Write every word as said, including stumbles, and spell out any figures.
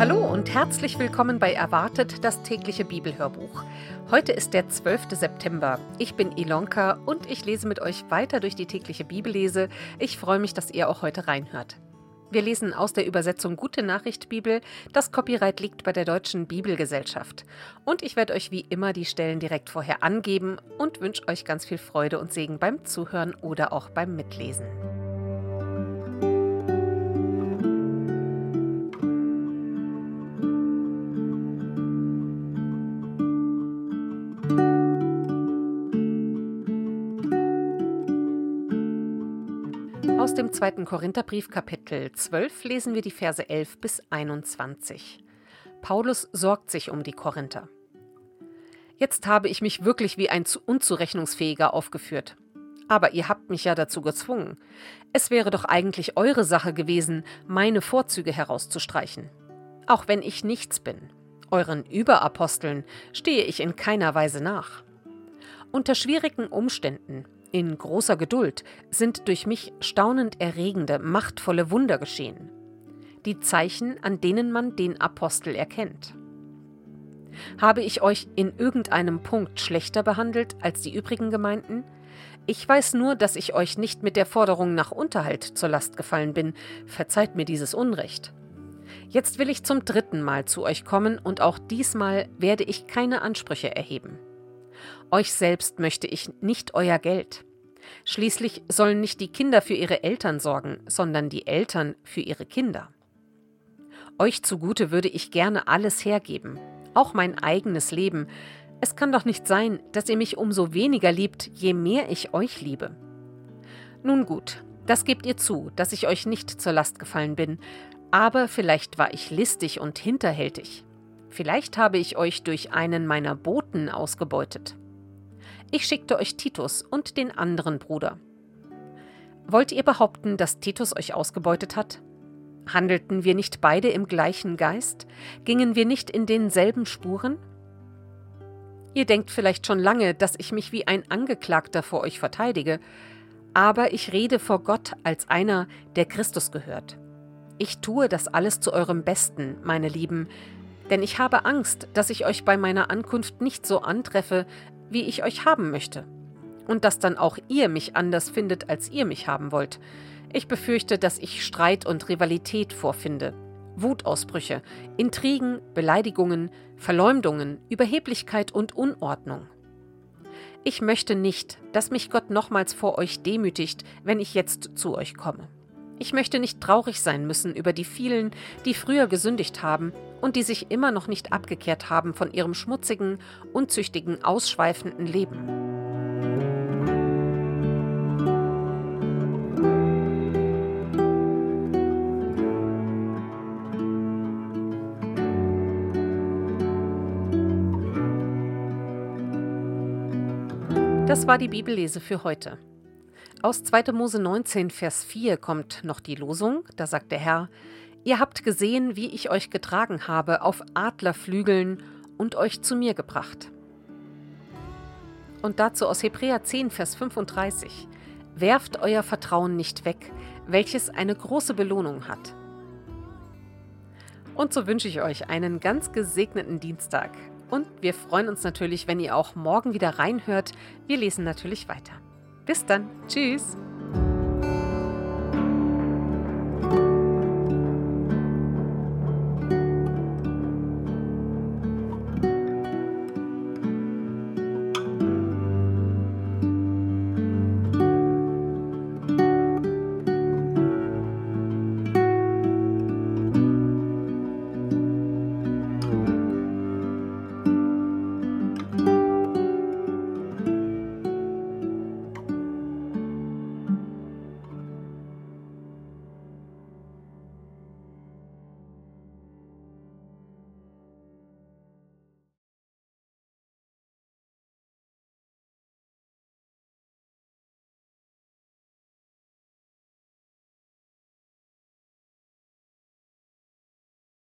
Hallo und herzlich willkommen bei Erwartet, das tägliche Bibelhörbuch. Heute ist der zwölfte September. Ich bin Ilonka und ich lese mit euch weiter durch die tägliche Bibellese. Ich freue mich, dass ihr auch heute reinhört. Wir lesen aus der Übersetzung Gute Nachricht Bibel. Das Copyright liegt bei der Deutschen Bibelgesellschaft. Und ich werde euch wie immer die Stellen direkt vorher angeben und wünsche euch ganz viel Freude und Segen beim Zuhören oder auch beim Mitlesen. Aus dem zweiten Korintherbrief Kapitel zwölf lesen wir die Verse elf bis einundzwanzig. Paulus sorgt sich um die Korinther. Jetzt habe ich mich wirklich wie ein Unzurechnungsfähiger aufgeführt. Aber ihr habt mich ja dazu gezwungen. Es wäre doch eigentlich eure Sache gewesen, meine Vorzüge herauszustreichen. Auch wenn ich nichts bin. Euren Überaposteln stehe ich in keiner Weise nach. Unter schwierigen Umständen, in großer Geduld, sind durch mich staunend erregende, machtvolle Wunder geschehen. Die Zeichen, an denen man den Apostel erkennt. Habe ich euch in irgendeinem Punkt schlechter behandelt als die übrigen Gemeinden? Ich weiß nur, dass ich euch nicht mit der Forderung nach Unterhalt zur Last gefallen bin. Verzeiht mir dieses Unrecht. Jetzt will ich zum dritten Mal zu euch kommen und auch diesmal werde ich keine Ansprüche erheben. Euch selbst möchte ich nicht euer Geld. Schließlich sollen nicht die Kinder für ihre Eltern sorgen, sondern die Eltern für ihre Kinder. Euch zugute würde ich gerne alles hergeben, auch mein eigenes Leben. Es kann doch nicht sein, dass ihr mich umso weniger liebt, je mehr ich euch liebe. Nun gut, das gebt ihr zu, dass ich euch nicht zur Last gefallen bin, aber vielleicht war ich listig und hinterhältig. Vielleicht habe ich euch durch einen meiner Boten ausgebeutet. Ich schickte euch Titus und den anderen Bruder. Wollt ihr behaupten, dass Titus euch ausgebeutet hat? Handelten wir nicht beide im gleichen Geist? Gingen wir nicht in denselben Spuren? Ihr denkt vielleicht schon lange, dass ich mich wie ein Angeklagter vor euch verteidige, aber ich rede vor Gott als einer, der Christus gehört. Ich tue das alles zu eurem Besten, meine Lieben, denn ich habe Angst, dass ich euch bei meiner Ankunft nicht so antreffe, wie ich euch haben möchte. Und dass dann auch ihr mich anders findet, als ihr mich haben wollt. Ich befürchte, dass ich Streit und Rivalität vorfinde, Wutausbrüche, Intrigen, Beleidigungen, Verleumdungen, Überheblichkeit und Unordnung. Ich möchte nicht, dass mich Gott nochmals vor euch demütigt, wenn ich jetzt zu euch komme. Ich möchte nicht traurig sein müssen über die vielen, die früher gesündigt haben und die sich immer noch nicht abgekehrt haben von ihrem schmutzigen, unzüchtigen, ausschweifenden Leben. Das war die Bibellese für heute. Aus zweiter Mose neunzehn, Vers vier kommt noch die Losung. Da sagt der Herr: Ihr habt gesehen, wie ich euch getragen habe auf Adlerflügeln und euch zu mir gebracht. Und dazu aus Hebräer zehn, Vers fünfunddreißig. Werft euer Vertrauen nicht weg, welches eine große Belohnung hat. Und so wünsche ich euch einen ganz gesegneten Dienstag. Und wir freuen uns natürlich, wenn ihr auch morgen wieder reinhört. Wir lesen natürlich weiter. Bis dann. Tschüss.